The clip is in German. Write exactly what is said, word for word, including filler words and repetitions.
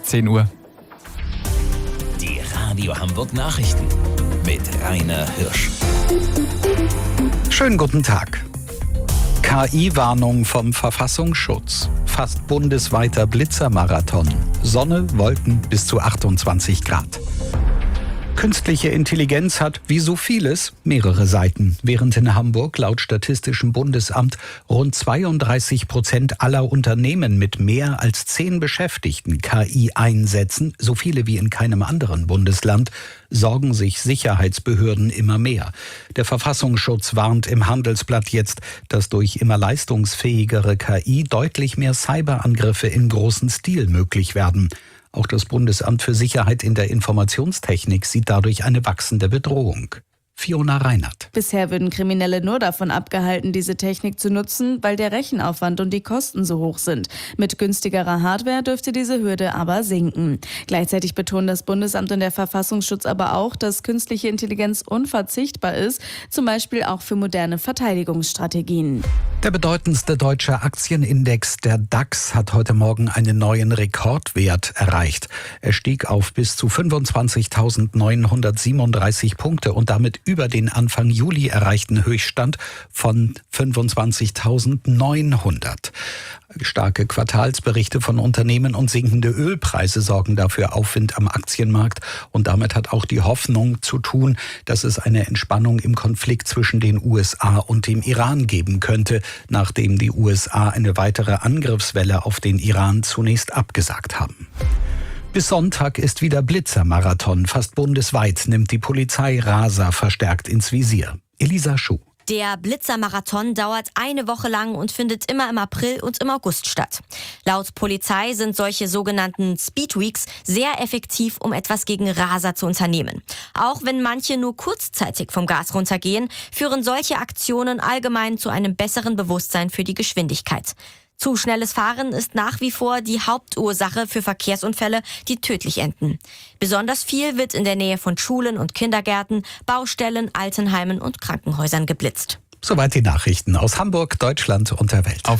zehn Uhr. Die Radio Hamburg Nachrichten mit Rainer Hirsch. Schönen guten Tag. K I-Warnung vom Verfassungsschutz. Fast bundesweiter Blitzermarathon. Sonne, Wolken bis zu achtundzwanzig Grad. Künstliche Intelligenz hat, wie so vieles, mehrere Seiten. Während in Hamburg laut Statistischem Bundesamt rund zweiunddreißig Prozent aller Unternehmen mit mehr als zehn Beschäftigten K I einsetzen, so viele wie in keinem anderen Bundesland, sorgen sich Sicherheitsbehörden immer mehr. Der Verfassungsschutz warnt im Handelsblatt jetzt, dass durch immer leistungsfähigere K I deutlich mehr Cyberangriffe im großen Stil möglich werden. Auch das Bundesamt für Sicherheit in der Informationstechnik sieht dadurch eine wachsende Bedrohung. Fiona Reinert. Bisher würden Kriminelle nur davon abgehalten, diese Technik zu nutzen, weil der Rechenaufwand und die Kosten so hoch sind. Mit günstigerer Hardware dürfte diese Hürde aber sinken. Gleichzeitig betonen das Bundesamt und der Verfassungsschutz aber auch, dass künstliche Intelligenz unverzichtbar ist, zum Beispiel auch für moderne Verteidigungsstrategien. Der bedeutendste deutsche Aktienindex, der DAX, hat heute Morgen einen neuen Rekordwert erreicht. Er stieg auf bis zu fünfundzwanzigtausendneunhundertsiebenunddreißig Punkte und damit über den Anfang Juli erreichten Höchststand von fünfundzwanzigtausendneunhundert. Starke Quartalsberichte von Unternehmen und sinkende Ölpreise sorgen dafür Aufwind am Aktienmarkt. Und damit hat auch die Hoffnung zu tun, dass es eine Entspannung im Konflikt zwischen den U S A und dem Iran geben könnte, nachdem die U S A eine weitere Angriffswelle auf den Iran zunächst abgesagt haben. Bis Sonntag ist wieder Blitzermarathon. Fast bundesweit nimmt die Polizei Raser verstärkt ins Visier. Elisa Schuh. Der Blitzermarathon dauert eine Woche lang und findet immer im April und im August statt. Laut Polizei sind solche sogenannten Speedweeks sehr effektiv, um etwas gegen Raser zu unternehmen. Auch wenn manche nur kurzzeitig vom Gas runtergehen, führen solche Aktionen allgemein zu einem besseren Bewusstsein für die Geschwindigkeit. Zu schnelles Fahren ist nach wie vor die Hauptursache für Verkehrsunfälle, die tödlich enden. Besonders viel wird in der Nähe von Schulen und Kindergärten, Baustellen, Altenheimen und Krankenhäusern geblitzt. Soweit die Nachrichten aus Hamburg, Deutschland und der Welt. Auf